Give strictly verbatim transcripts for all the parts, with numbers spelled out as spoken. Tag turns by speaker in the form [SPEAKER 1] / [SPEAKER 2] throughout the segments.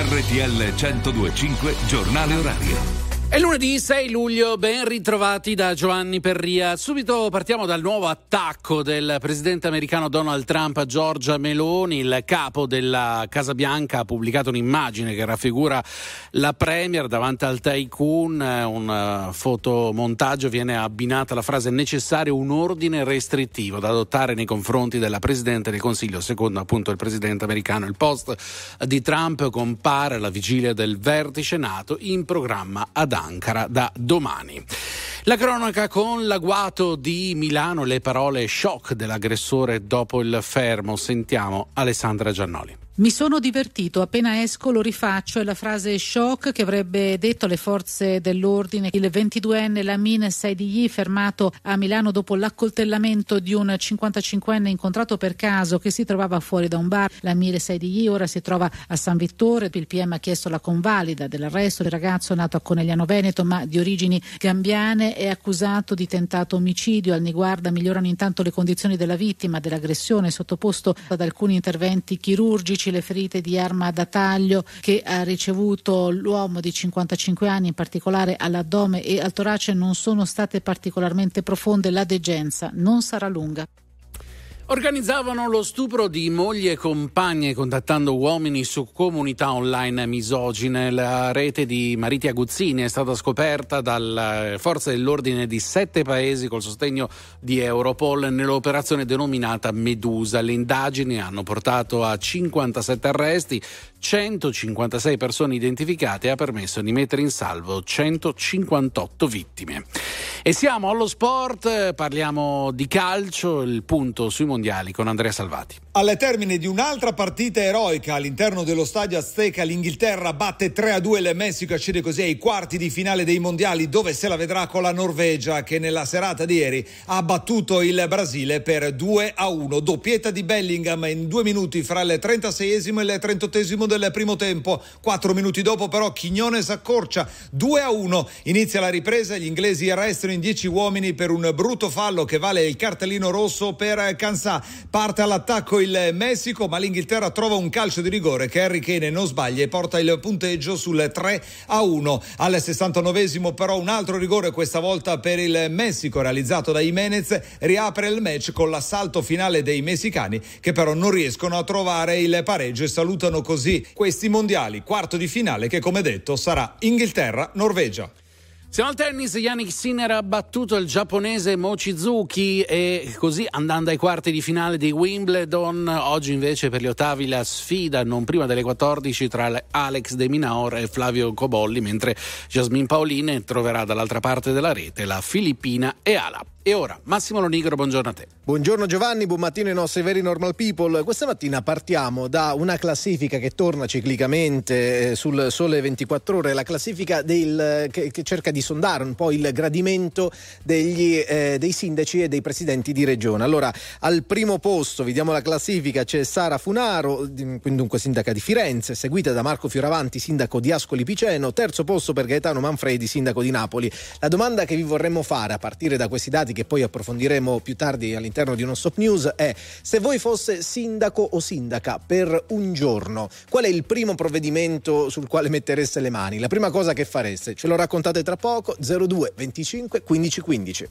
[SPEAKER 1] R T L centodue e cinque Giornale Orario.
[SPEAKER 2] È lunedì sei luglio, ben ritrovati da Giovanni Perria. Subito partiamo dal nuovo attacco del presidente americano Donald Trump a Giorgia Meloni. Il capo della Casa Bianca ha pubblicato un'immagine che raffigura la premier davanti al tycoon. Un fotomontaggio viene abbinata alla frase: necessario un ordine restrittivo da adottare nei confronti della Presidente del Consiglio, secondo appunto il presidente americano. Il post di Trump compare alla vigilia del vertice NATO in programma ad Ankara da domani. La cronaca con l'agguato di Milano, le parole shock dell'aggressore dopo il fermo. Sentiamo Alessandra Giannoli.
[SPEAKER 3] Mi sono divertito, appena esco lo rifaccio, è la frase shock che avrebbe detto alle forze dell'ordine il ventiduenne Lamin Saidii, fermato a Milano dopo l'accoltellamento di un cinquantacinquenne incontrato per caso che si trovava fuori da un bar. Lamin Saidii ora si trova a San Vittore. Il P M ha chiesto la convalida dell'arresto del ragazzo nato a Conegliano Veneto ma di origini gambiane, è accusato di tentato omicidio. Al Niguarda migliorano intanto le condizioni della vittima dell'aggressione, sottoposto ad alcuni interventi chirurgici. Le ferite di arma da taglio che ha ricevuto l'uomo di cinquantacinque anni, in particolare all'addome e al torace, non sono state particolarmente profonde. La degenza non sarà lunga.
[SPEAKER 2] Organizzavano lo stupro di mogli e compagne contattando uomini su comunità online misogine. La rete di mariti aguzzini è stata scoperta dalle forze dell'ordine di sette paesi col sostegno di Europol nell'operazione denominata Medusa. Le indagini hanno portato a cinquantasette arresti, centocinquantasei persone identificate e ha permesso di mettere in salvo centocinquantotto vittime. E siamo allo sport, parliamo di calcio, il punto sui mondiali con Andrea Salvati.
[SPEAKER 4] Al termine di un'altra partita eroica all'interno dello stadio Azteca, l'Inghilterra batte tre a due il Messico, accede così ai quarti di finale dei mondiali, dove se la vedrà con la Norvegia, che nella serata di ieri ha battuto il Brasile per due a uno. Doppietta di Bellingham in due minuti fra il trentaseiesimo e il trentottesimo del primo tempo. Quattro minuti dopo però Quiñones accorcia, due a uno. Inizia la ripresa, gli inglesi arrestano in dieci uomini per un brutto fallo che vale il cartellino rosso per Kansà. Parte all'attacco il Messico, ma l'Inghilterra trova un calcio di rigore che Harry Kane non sbaglia e porta il punteggio sul tre a uno. Al sessantanovesimo però un altro rigore, questa volta per il Messico, realizzato da Jimenez, riapre il match con l'assalto finale dei messicani, che però non riescono a trovare il pareggio e salutano così questi mondiali. Quarto di finale che, come detto, sarà Inghilterra-Norvegia.
[SPEAKER 2] Siamo al tennis, Jannik Sinner ha battuto il giapponese Mochizuki e così andando ai quarti di finale di Wimbledon. Oggi invece per gli ottavi la sfida non prima delle quattordici tra Alex De Minaur e Flavio Cobolli, mentre Jasmine Paolini troverà dall'altra parte della rete la filippina Eala. E ora Massimo Lonigro, buongiorno a te.
[SPEAKER 5] Buongiorno Giovanni, buon mattino ai nostri veri normal people. Questa mattina partiamo da una classifica che torna ciclicamente eh, sul Sole ventiquattro Ore, la classifica del, che, che cerca di sondare un po' il gradimento degli, eh, dei sindaci e dei presidenti di regione. Allora, al primo posto, vediamo la classifica, c'è Sara Funaro, dunque sindaca di Firenze, seguita da Marco Fioravanti, sindaco di Ascoli Piceno, terzo posto per Gaetano Manfredi, sindaco di Napoli. La domanda che vi vorremmo fare a partire da questi dati, che poi approfondiremo più tardi all'interno di uno Stop News, è: se voi fosse sindaco o sindaca per un giorno, qual è il primo provvedimento sul quale mettereste le mani? La prima cosa che fareste? Ce lo raccontate tra poco. zero due venticinque quindici quindici.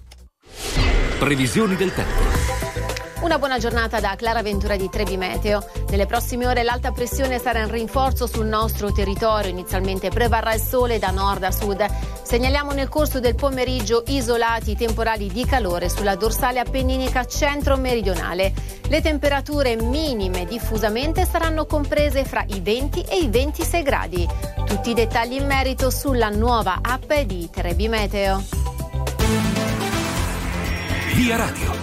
[SPEAKER 1] Previsioni del tempo.
[SPEAKER 6] Una buona giornata da Clara Ventura di Trebi Meteo. Nelle prossime ore l'alta pressione sarà in rinforzo sul nostro territorio. Inizialmente prevarrà il sole da nord a sud. Segnaliamo nel corso del pomeriggio isolati temporali di calore sulla dorsale appenninica centro-meridionale. Le temperature minime diffusamente saranno comprese fra i venti e i ventisei gradi. Tutti i dettagli in merito sulla nuova app di Trebi Meteo.
[SPEAKER 1] Via Radio.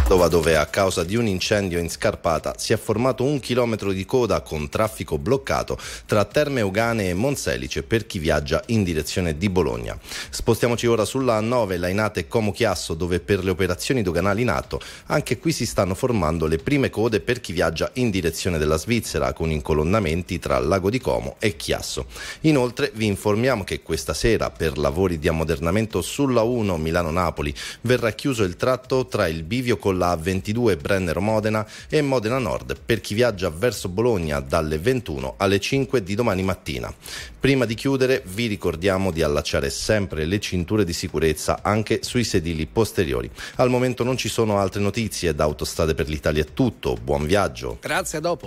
[SPEAKER 7] Padova, dove a causa di un incendio in scarpata si è formato un chilometro di coda con traffico bloccato tra Terme Eugane e Monselice per chi viaggia in direzione di Bologna. Spostiamoci ora sulla A nove Lainate Como Chiasso, dove per le operazioni doganali in atto anche qui si stanno formando le prime code per chi viaggia in direzione della Svizzera, con incolonnamenti tra Lago di Como e Chiasso. Inoltre vi informiamo che questa sera per lavori di ammodernamento sulla uno Milano-Napoli verrà chiuso il tratto tra il bivio con la A ventidue Brennero-Modena e Modena Nord per chi viaggia verso Bologna dalle ventuno alle cinque di domani mattina. Prima di chiudere vi ricordiamo di allacciare sempre le cinture di sicurezza anche sui sedili posteriori. Al momento non ci sono altre notizie, da Autostrade per l'Italia è tutto, buon viaggio.
[SPEAKER 2] Grazie, a dopo.